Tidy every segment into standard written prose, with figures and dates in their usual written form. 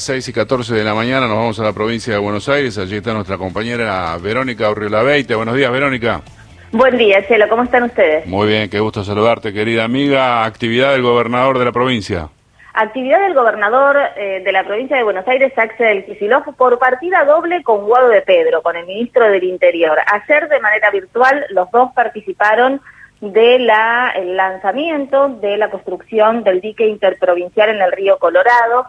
6:14 de la mañana nos vamos a la provincia de Buenos Aires. Allí está nuestra compañera Verónica Urriola-Beite. Buenos días, Verónica. Buen día, Chelo. ¿Cómo están ustedes? Muy bien, qué gusto saludarte, querida amiga. Actividad del gobernador de la provincia. Actividad del gobernador de la provincia de Buenos Aires, Axel Kicillof, por partida doble con Guado de Pedro, con el ministro del Interior. Ayer, de manera virtual, los dos participaron del lanzamiento de la construcción del dique interprovincial en el río Colorado,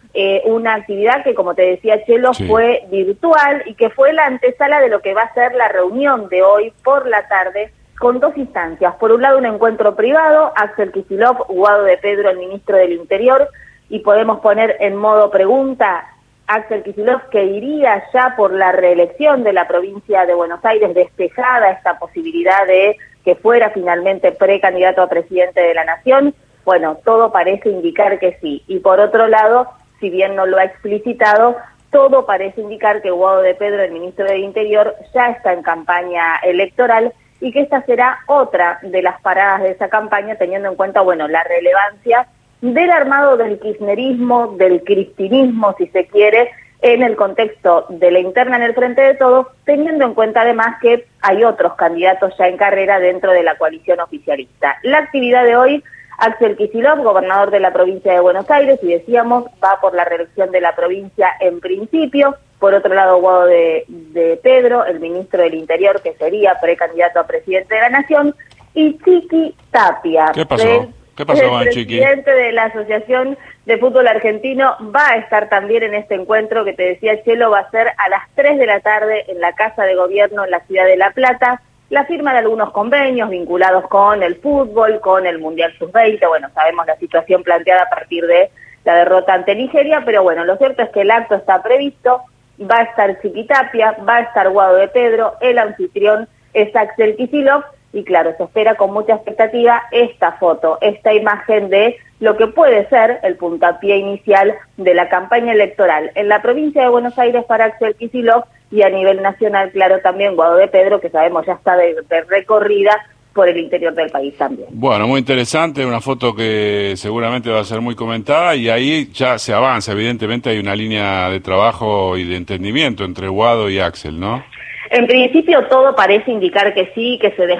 una actividad que, como te decía Chelo, Sí. fue virtual y que fue la antesala de lo que va a ser la reunión de hoy por la tarde, con dos instancias. Por un lado, un encuentro privado, Axel Kicillof, Guado de Pedro, el ministro del Interior, y podemos poner en modo pregunta, Axel Kicillof, que iría ya por la reelección de la provincia de Buenos Aires, despejada esta posibilidad de que fuera finalmente precandidato a presidente de la Nación. Bueno, todo parece indicar que sí. Y por otro lado, si bien no lo ha explicitado, todo parece indicar que Guado de Pedro, el ministro del Interior, ya está en campaña electoral y que esta será otra de las paradas de esa campaña, teniendo en cuenta, bueno, la relevancia del armado del kirchnerismo, del cristinismo, si se quiere, en el contexto de la interna en el Frente de Todos, teniendo en cuenta además que hay otros candidatos ya en carrera dentro de la coalición oficialista. La actividad de hoy, Axel Kicillof, gobernador de la provincia de Buenos Aires, y decíamos, va por la reelección de la provincia en principio. Por otro lado, Guado de Pedro, el ministro del Interior, que sería precandidato a presidente de la Nación, y Chiqui Tapia. ¿Qué pasó? ¿Qué pasó con Chiqui? El presidente de la Asociación de Fútbol Argentino va a estar también en este encuentro que te decía Chelo, va a ser a las 3 de la tarde en la Casa de Gobierno en la ciudad de La Plata. La firma de algunos convenios vinculados con el fútbol, con el Mundial Sub-20, bueno, sabemos la situación planteada a partir de la derrota ante Nigeria, pero bueno, lo cierto es que el acto está previsto, va a estar Chiqui Tapia, va a estar Guado de Pedro, el anfitrión es Axel Kicillof, y claro, se espera con mucha expectativa esta foto, esta imagen de lo que puede ser el puntapié inicial de la campaña electoral en la provincia de Buenos Aires para Axel Kicillof y a nivel nacional, claro, también Guado de Pedro, que sabemos ya está de recorrida por el interior del país también. Bueno, muy interesante, una foto que seguramente va a ser muy comentada y ahí ya se avanza, evidentemente hay una línea de trabajo y de entendimiento entre Guado y Axel, ¿no? En principio todo parece indicar que sí, que se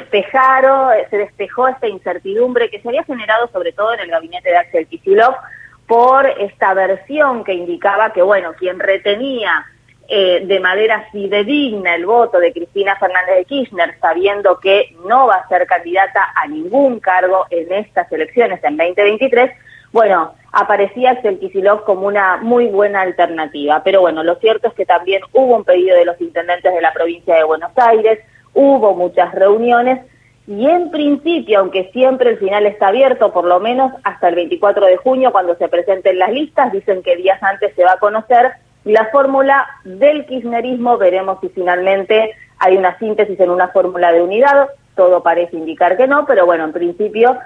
despejó esta incertidumbre que se había generado sobre todo en el gabinete de Axel Kicillof por esta versión que indicaba que, bueno, quien retenía de manera fidedigna el voto de Cristina Fernández de Kirchner, sabiendo que no va a ser candidata a ningún cargo en estas elecciones en 2023, bueno, aparecía Axel Kicillof como una muy buena alternativa. Pero bueno, lo cierto es que también hubo un pedido de los intendentes de la provincia de Buenos Aires, hubo muchas reuniones y en principio, aunque siempre el final está abierto, por lo menos hasta el 24 de junio, cuando se presenten las listas, dicen que días antes se va a conocer la fórmula del kirchnerismo. Veremos si finalmente hay una síntesis en una fórmula de unidad, todo parece indicar que no, pero bueno, en principio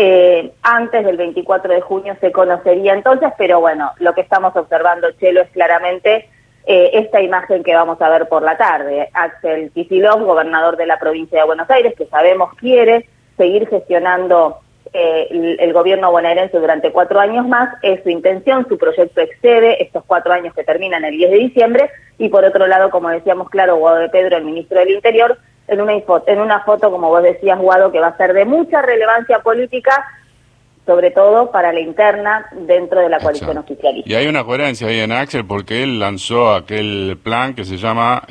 antes del 24 de junio se conocería entonces, pero bueno, lo que estamos observando, Chelo, es claramente esta imagen que vamos a ver por la tarde. Axel Kicillof, gobernador de la provincia de Buenos Aires, que sabemos quiere seguir gestionando el gobierno bonaerense durante 4 años más, es su intención, su proyecto excede estos 4 años que terminan el 10 de diciembre, y por otro lado, como decíamos, claro, Guado de Pedro, el ministro del Interior, en una foto, como vos decías, Guado, que va a ser de mucha relevancia política, sobre todo para la interna dentro de la coalición oficialista. Y hay una coherencia ahí en Axel porque él lanzó aquel plan que se llama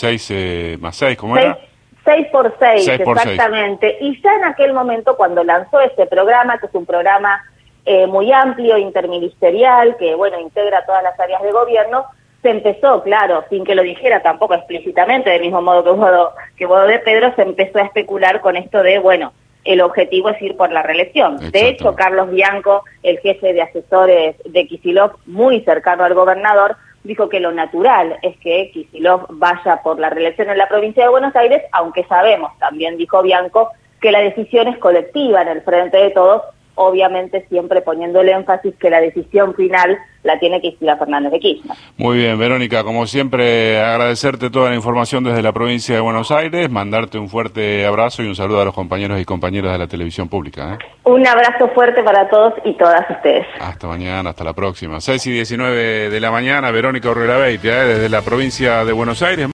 6 más 6, ¿cómo era? 6 por 6, 6 por 6. Exactamente. Y ya en aquel momento, cuando lanzó este programa, que es un programa muy amplio, interministerial, que bueno, integra todas las áreas de gobierno, se empezó, claro, sin que lo dijera tampoco explícitamente, del mismo modo que Guado de Pedro, se empezó a especular con esto de, bueno, el objetivo es ir por la reelección. Exacto. De hecho, Carlos Bianco, el jefe de asesores de Kicillof, muy cercano al gobernador, dijo que lo natural es que Kicillof vaya por la reelección en la provincia de Buenos Aires, aunque sabemos, también dijo Bianco, que la decisión es colectiva en el Frente de Todos, obviamente siempre poniendo el énfasis que la decisión final la tiene Cristina Fernández de Kirchner. Muy bien, Verónica, como siempre, agradecerte toda la información desde la provincia de Buenos Aires, mandarte un fuerte abrazo y un saludo a los compañeros y compañeras de la televisión pública. Un abrazo fuerte para todos y todas ustedes. Hasta mañana, hasta la próxima. 6:19 de la mañana, Verónica Urrera Beitia, desde la provincia de Buenos Aires.